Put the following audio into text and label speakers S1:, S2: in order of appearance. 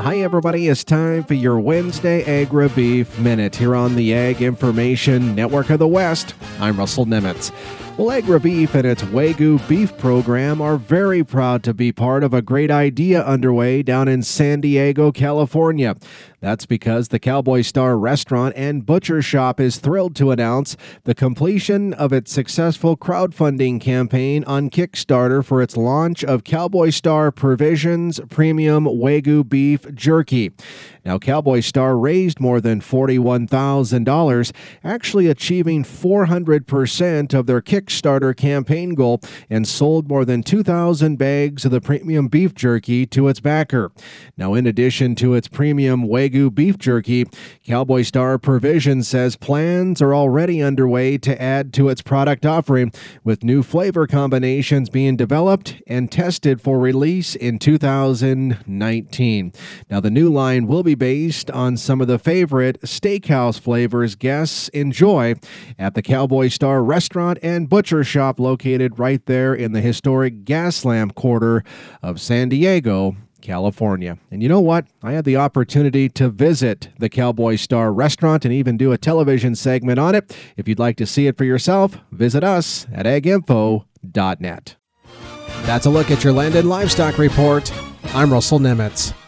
S1: Hi, everybody. It's time for your Wednesday Agri-Beef Minute here on the Ag Information Network of the West. I'm Russell Nimitz. Well, Agri-Beef and its Wagyu beef program are very proud to be part of a great idea underway down in San Diego, California. That's because the Cowboy Star Restaurant and Butcher Shop is thrilled to announce the completion of its successful crowdfunding campaign on Kickstarter for its launch of Cowboy Star Provisions Premium Wagyu Beef Jerky. Now, Cowboy Star raised more than $41,000, actually achieving 400% of their Kickstarter campaign goal, and sold more than 2,000 bags of the premium beef jerky to its backer. Now, in addition to its premium Wagyu beef jerky, Cowboy Star Provisions says plans are already underway to add to its product offering, with new flavor combinations being developed and tested for release in 2019. Now, the new line will be based on some of the favorite steakhouse flavors guests enjoy at the Cowboy Star Restaurant and Butcher Shop located right there in the historic Gaslamp quarter of San Diego, California. And you know what? I had the opportunity to visit the Cowboy Star Restaurant and even do a television segment on it. If you'd like to see it for yourself, visit us at aginfo.net. That's a look at your Land and Livestock Report. I'm Russell Nimitz.